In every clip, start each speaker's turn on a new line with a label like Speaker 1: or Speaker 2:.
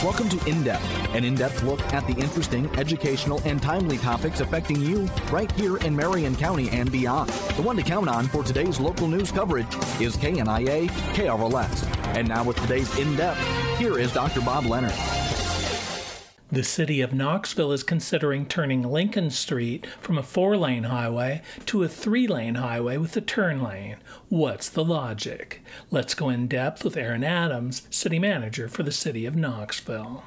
Speaker 1: Welcome to In Depth, an in-depth look at the interesting, educational, and timely topics affecting you right here in Marion County and beyond. The one to count on for today's local news coverage is KNIA KRLS. And now with today's In Depth, here is Dr. Bob Leonard.
Speaker 2: The city of Knoxville is considering turning Lincoln Street from a 4-lane highway to a 3-lane highway with a turn lane. What's the logic? Let's go in depth with Aaron Adams, city manager for the city of Knoxville.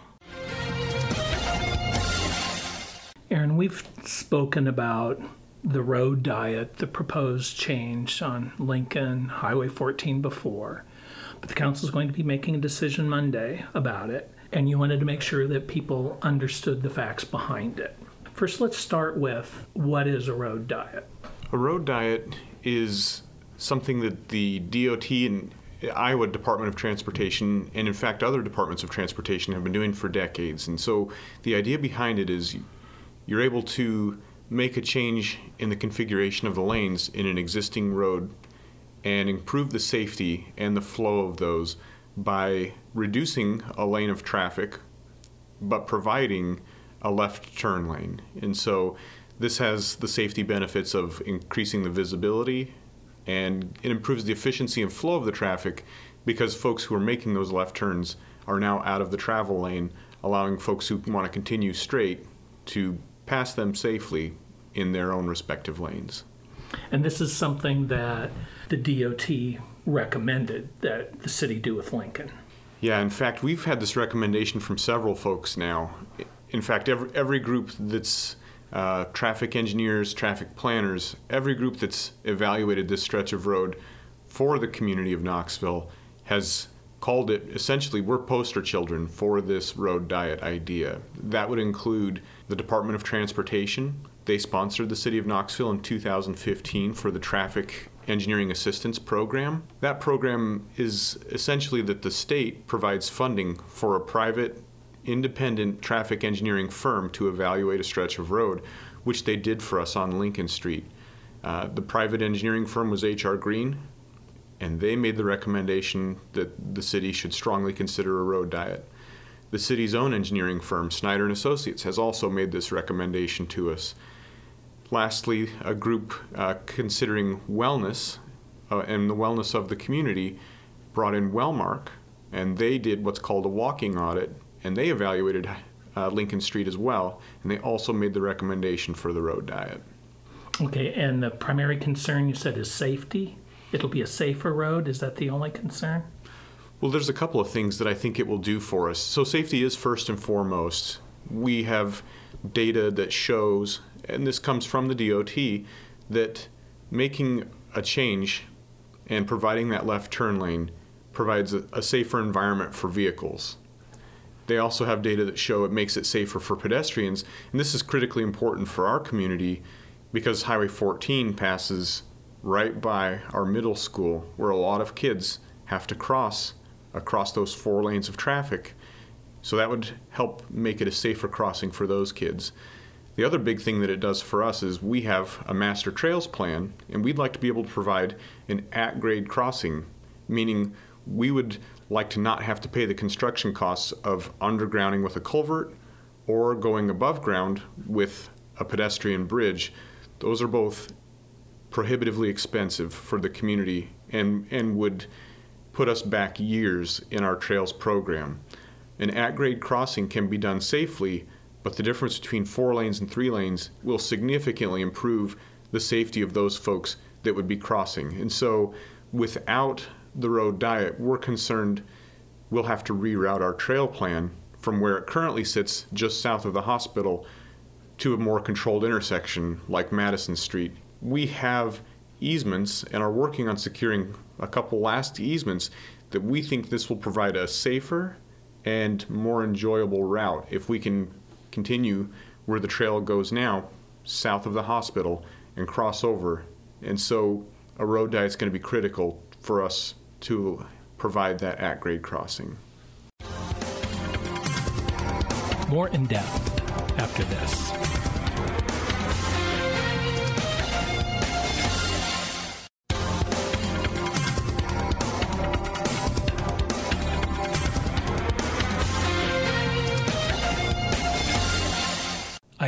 Speaker 2: Aaron, we've spoken about the road diet, the proposed change on Lincoln Highway 14 before, but the council is going to be making a decision Monday about it. And you wanted to make sure that people understood the facts behind it. First, let's start with what is a road diet?
Speaker 3: A road diet is something that the DOT and Iowa Department of Transportation, and in fact other departments of transportation, have been doing for decades. And so the idea behind it is you're able to make a change in the configuration of the lanes in an existing road and improve the safety and the flow of those by reducing a lane of traffic, but providing a left turn lane. And so this has the safety benefits of increasing the visibility, and it improves the efficiency and flow of the traffic because folks who are making those left turns are now out of the travel lane, allowing folks who want to continue straight to pass them safely in their own respective lanes.
Speaker 2: And this is something that the DOT recommended that the city do with Lincoln.
Speaker 3: Yeah, in fact, we've had this recommendation from several folks now. In fact, every group that's traffic engineers, traffic planners, every group that's evaluated this stretch of road for the community of Knoxville has called it, essentially, we're poster children for this road diet idea. That would include the Department of Transportation. They sponsored the city of Knoxville in 2015 for the Traffic Engineering Assistance Program. That program is essentially that the state provides funding for a private, independent traffic engineering firm to evaluate a stretch of road, which they did for us on Lincoln Street. The private engineering firm was H.R. Green, and they made the recommendation that the city should strongly consider a road diet. The city's own engineering firm, Snyder and Associates, has also made this recommendation to us. Lastly, a group considering wellness and the wellness of the community brought in Wellmark, and they did what's called a walking audit, and they evaluated Lincoln Street as well, and they also made the recommendation for the road diet.
Speaker 2: Okay, and the primary concern you said is safety? It'll be a safer road? Is that the only concern?
Speaker 3: Well, there's a couple of things that I think it will do for us. So safety is first and foremost. We have data that shows, and this comes from the DOT, that making a change and providing that left turn lane provides a safer environment for vehicles. They also have data that show it makes it safer for pedestrians, and this is critically important for our community because Highway 14 passes right by our middle school where a lot of kids have to cross across those 4 lanes of traffic. So that would help make it a safer crossing for those kids. The other big thing that it does for us is we have a master trails plan, and we'd like to be able to provide an at-grade crossing, meaning we would like to not have to pay the construction costs of undergrounding with a culvert or going above ground with a pedestrian bridge. Those are both prohibitively expensive for the community and would put us back years in our trails program. An at-grade crossing can be done safely, but the difference between 4 lanes and 3 lanes will significantly improve the safety of those folks that would be crossing. And so without the road diet, we're concerned we'll have to reroute our trail plan from where it currently sits just south of the hospital to a more controlled intersection like Madison Street. We have easements and are working on securing a couple last easements that we think this will provide a safer and more enjoyable route if we can continue where the trail goes now, south of the hospital, and cross over. And so a road diet is going to be critical for us to provide that at-grade crossing.
Speaker 2: More in depth after this.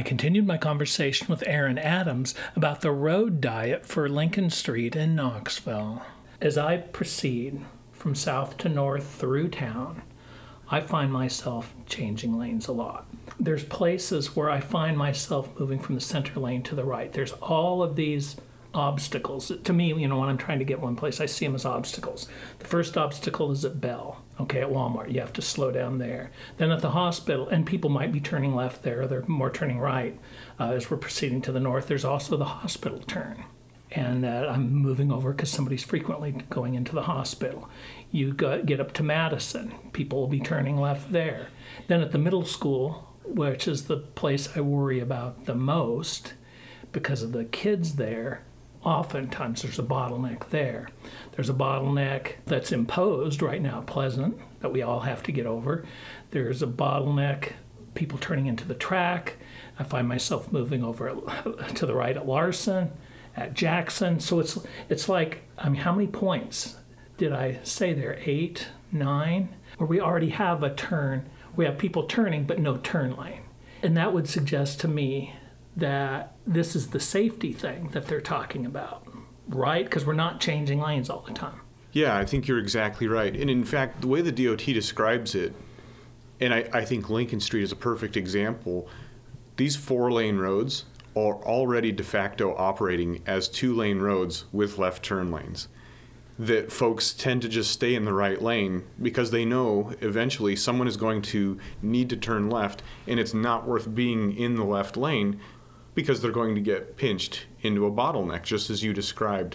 Speaker 2: I continued my conversation with Aaron Adams about the road diet for Lincoln Street in Knoxville. As I proceed from south to north through town, I find myself changing lanes a lot. There's places where I find myself moving from the center lane to the right. There's all of these obstacles. To me, when I'm trying to get one place, I see them as obstacles. The first obstacle is at Bell, at Walmart. You have to slow down there. Then at the hospital, and people might be turning left there, they're more turning right. As we're proceeding to the north, there's also the hospital turn. And I'm moving over because somebody's frequently going into the hospital. You get up to Madison, people will be turning left there. Then at the middle school, which is the place I worry about the most because of the kids there, oftentimes there's a bottleneck there. There's a bottleneck that's imposed right now at Pleasant that we all have to get over. There's a bottleneck, people turning into the track. I find myself moving over to the right at Larson, at Jackson. So it's like, how many points did I say there? 8, 9? Where we already have a turn. We have people turning, but no turn lane. And that would suggest to me that this is the safety thing that they're talking about, right? Because we're not changing lanes all the time.
Speaker 3: Yeah, I think you're exactly right. And in fact, the way the DOT describes it, and I think Lincoln Street is a perfect example, these 4-lane roads are already de facto operating as 2-lane roads with left turn lanes. That folks tend to just stay in the right lane because they know eventually someone is going to need to turn left, and it's not worth being in the left lane because they're going to get pinched into a bottleneck, just as you described.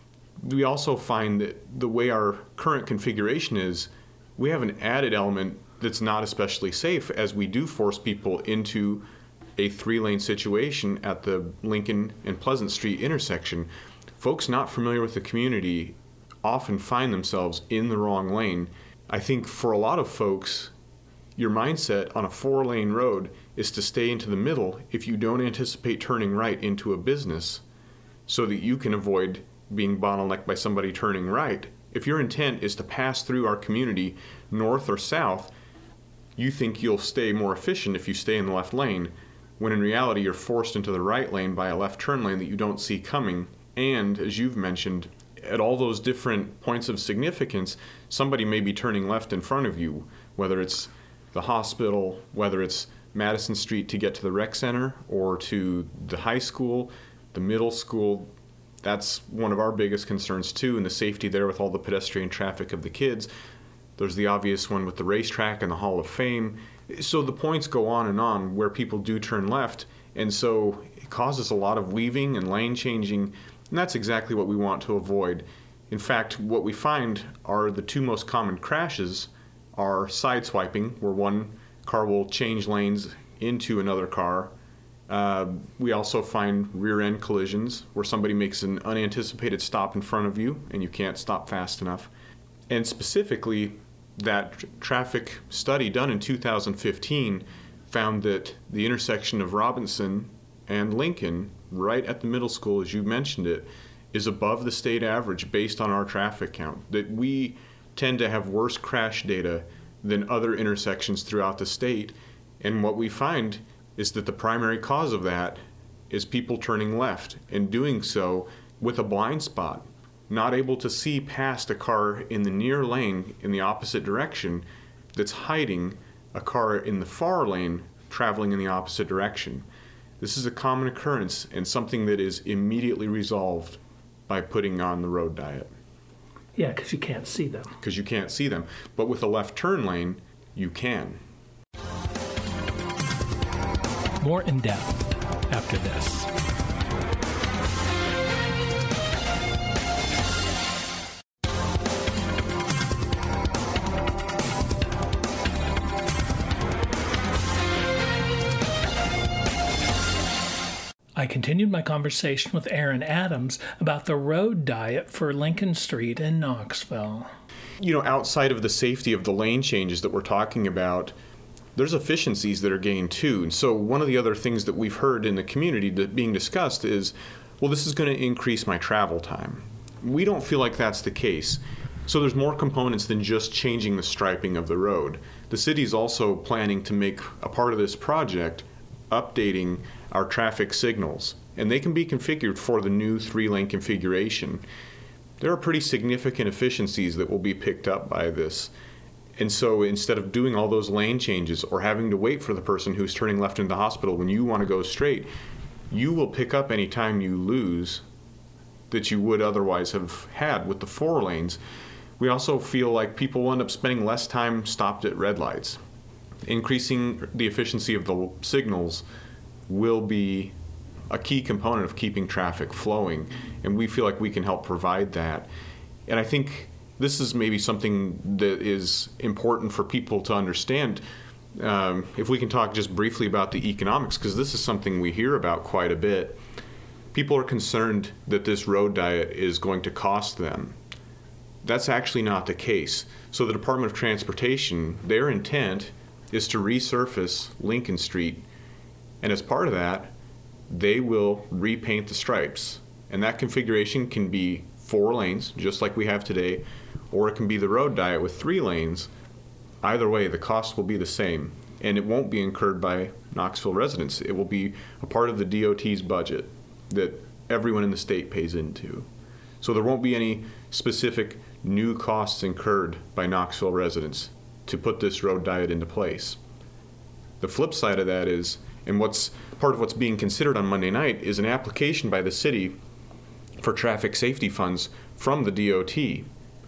Speaker 3: We also find that the way our current configuration is, we have an added element that's not especially safe as we do force people into a 3-lane situation at the Lincoln and Pleasant Street intersection. Folks not familiar with the community often find themselves in the wrong lane. I think for a lot of folks, your mindset on a 4-lane road is to stay into the middle if you don't anticipate turning right into a business so that you can avoid being bottlenecked by somebody turning right. If your intent is to pass through our community north or south, you think you'll stay more efficient if you stay in the left lane, when in reality you're forced into the right lane by a left turn lane that you don't see coming. And as you've mentioned, at all those different points of significance, somebody may be turning left in front of you, whether it's the hospital, whether it's Madison Street to get to the rec center or to the high school, the middle school. That's one of our biggest concerns too, and the safety there with all the pedestrian traffic of the kids. There's the obvious one with the racetrack and the Hall of Fame. So the points go on where people do turn left, and so it causes a lot of weaving and lane changing, and that's exactly what we want to avoid. In fact, what we find are the 2 most common crashes are sideswiping, where one car will change lanes into another car. We also find rear-end collisions, where somebody makes an unanticipated stop in front of you and you can't stop fast enough. And specifically, that traffic study done in 2015 found that the intersection of Robinson and Lincoln, right at the middle school, as you mentioned it, is above the state average based on our traffic count. That we tend to have worse crash data than other intersections throughout the state. And what we find is that the primary cause of that is people turning left and doing so with a blind spot, not able to see past a car in the near lane in the opposite direction that's hiding a car in the far lane traveling in the opposite direction. This is a common occurrence and something that is immediately resolved by putting on the road diet.
Speaker 2: Yeah, because you can't see them.
Speaker 3: Because you can't see them. But with a left turn lane, you can.
Speaker 2: More in depth after this. I continued my conversation with Aaron Adams about the road diet for Lincoln Street in Knoxville.
Speaker 3: You know, outside of the safety of the lane changes that we're talking about, there's efficiencies that are gained too. And so one of the other things that we've heard in the community that being discussed is, well, this is going to increase my travel time. We don't feel like that's the case. So there's more components than just changing the striping of the road. The city is also planning to make a part of this project updating our traffic signals, and they can be configured for the new 3-lane configuration, there are pretty significant efficiencies that will be picked up by this. And so instead of doing all those lane changes or having to wait for the person who's turning left into the hospital when you want to go straight, you will pick up any time you lose that you would otherwise have had with the 4 lanes. We also feel like people will end up spending less time stopped at red lights. Increasing the efficiency of the signals will be a key component of keeping traffic flowing, and we feel like we can help provide that. And I think this is maybe something that is important for people to understand. If we can talk just briefly about the economics, because this is something we hear about quite a bit. People are concerned that this road diet is going to cost them. That's actually not the case. So the Department of Transportation, their intent is to resurface Lincoln Street, and as part of that, they will repaint the stripes. And that configuration can be 4 lanes, just like we have today, or it can be the road diet with 3 lanes. Either way, the cost will be the same, and it won't be incurred by Knoxville residents. It will be a part of the DOT's budget that everyone in the state pays into. So there won't be any specific new costs incurred by Knoxville residents to put this road diet into place. The flip side of that is, and what's part of what's being considered on Monday night, is an application by the city for traffic safety funds from the DOT.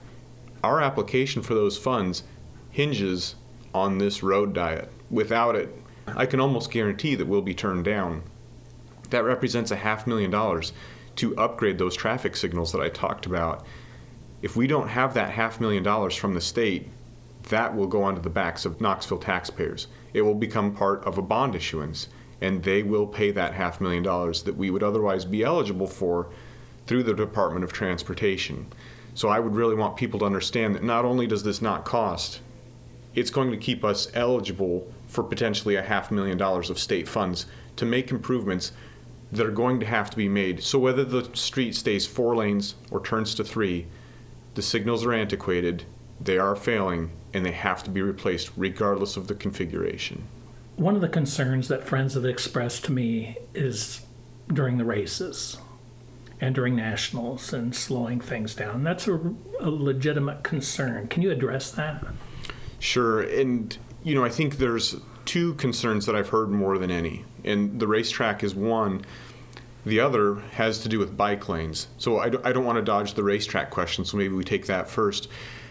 Speaker 3: Our application for those funds hinges on this road diet. Without it, I can almost guarantee that we'll be turned down. That represents $500,000 to upgrade those traffic signals that I talked about. If we don't have that $500,000 from the state, that will go onto the backs of Knoxville taxpayers. It will become part of a bond issuance, and they will pay that $500,000 that we would otherwise be eligible for through the Department of Transportation. So I would really want people to understand that not only does this not cost, it's going to keep us eligible for potentially $500,000 of state funds to make improvements that are going to have to be made. So whether the street stays 4 lanes or turns to 3, the signals are antiquated, they are failing, and they have to be replaced regardless of the configuration.
Speaker 2: One of the concerns that friends have expressed to me is during the races and during nationals and slowing things down. That's a legitimate concern. Can you address that?
Speaker 3: Sure, and I think there's 2 concerns that I've heard more than any, and the racetrack is one. The other has to do with bike lanes. So I don't want to dodge the racetrack question, so maybe we take that first.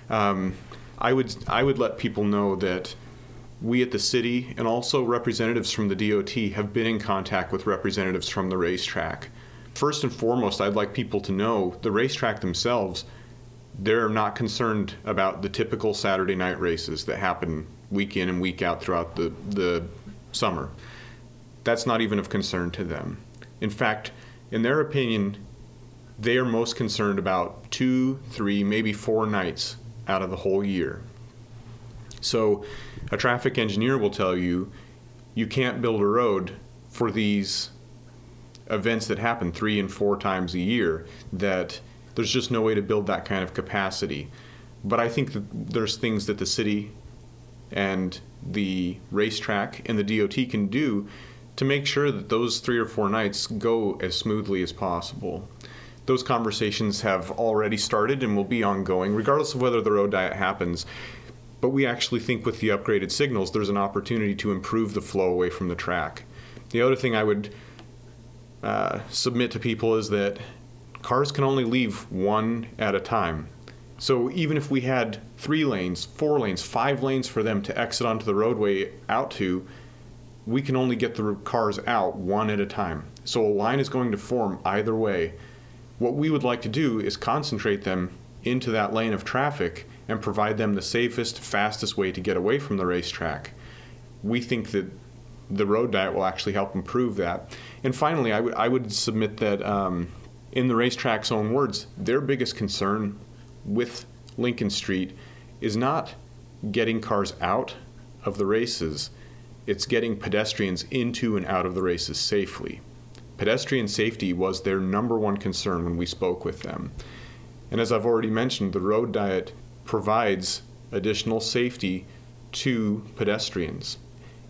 Speaker 3: I would let people know that we at the city and also representatives from the DOT have been in contact with representatives from the racetrack. First and foremost, I'd like people to know the racetrack themselves, they're not concerned about the typical Saturday night races that happen week in and week out throughout the summer. That's not even of concern to them. In fact, in their opinion, they are most concerned about 2, 3, maybe 4 nights out of the whole year. So a traffic engineer will tell you, you can't build a road for these events that happen 3 and 4 times a year, that there's just no way to build that kind of capacity. But I think that there's things that the city and the racetrack and the DOT can do to make sure that those 3 or 4 nights go as smoothly as possible. Those conversations have already started and will be ongoing, regardless of whether the road diet happens. But we actually think with the upgraded signals, there's an opportunity to improve the flow away from the track. The other thing I would submit to people is that cars can only leave 1 at a time. So even if we had 3 lanes, 4 lanes, 5 lanes for them to exit onto the roadway out to, we can only get the cars out 1 at a time. So a line is going to form either way. What we would like to do is concentrate them into that lane of traffic and provide them the safest, fastest way to get away from the racetrack. We think that the road diet will actually help improve that. And finally, I would submit that in the racetrack's own words, their biggest concern with Lincoln Street is not getting cars out of the races, it's getting pedestrians into and out of the races safely. Pedestrian safety was their number 1 concern when we spoke with them. And as I've already mentioned, the road diet provides additional safety to pedestrians.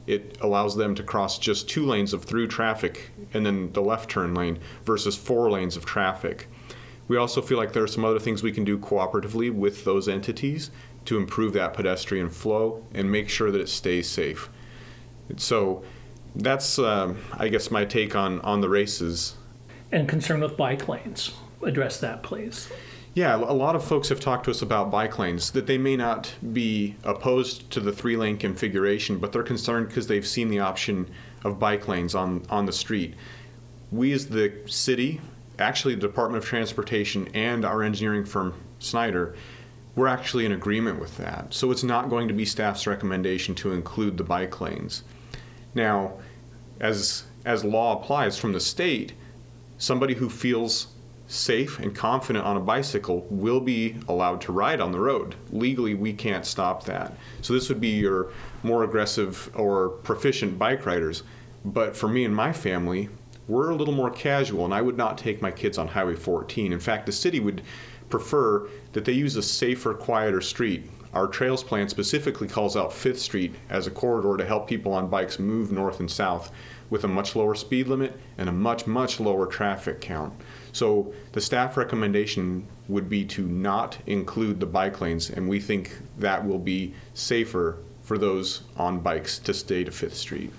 Speaker 3: it allows them to cross just 2 lanes of through traffic and then the left turn lane versus 4 lanes of traffic. We also feel like there are some other things we can do cooperatively with those entities to improve that pedestrian flow and make sure that it stays safe. So that's, I guess, my take on the races.
Speaker 2: And concern with bike lanes. Address that, please.
Speaker 3: Yeah, a lot of folks have talked to us about bike lanes, that they may not be opposed to the 3-lane configuration, but they're concerned because they've seen the option of bike lanes on the street. We as the city, actually the Department of Transportation and our engineering firm, Snyder, we're actually in agreement with that. So it's not going to be staff's recommendation to include the bike lanes. Now, as law applies from the state, somebody who feels safe and confident on a bicycle will be allowed to ride on the road. Legally, we can't stop that. So this would be your more aggressive or proficient bike riders. But for me and my family, we're a little more casual, and I would not take my kids on Highway 14. In fact, the city would prefer that they use a safer, quieter street. Our Trails Plan specifically calls out 5th Street as a corridor to help people on bikes move north and south with a much lower speed limit and a much, much lower traffic count. So the staff recommendation would be to not include the bike lanes, and we think that will be safer for those on bikes to stay to 5th Street.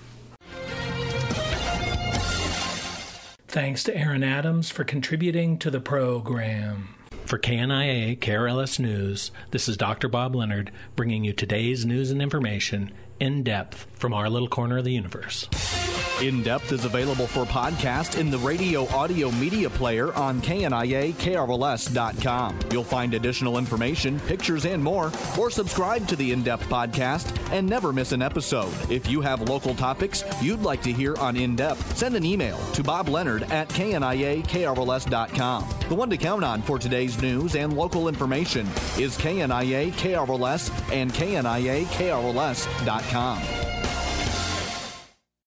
Speaker 2: Thanks to Aaron Adams for contributing to the program. For KNIA KRLS News, this is Dr. Bob Leonard bringing you today's news and information in depth from our little corner of the universe.
Speaker 1: In Depth is available for podcast in the radio audio media player on KNIA-KRLS.com. You'll find additional information, pictures, and more, or subscribe to the In Depth podcast and never miss an episode. If you have local topics you'd like to hear on In Depth, send an email to bobleonard@KNIA-KRLS.com. The one to count on for today's news and local information is KNIA-KRLS and KNIA-KRLS.com.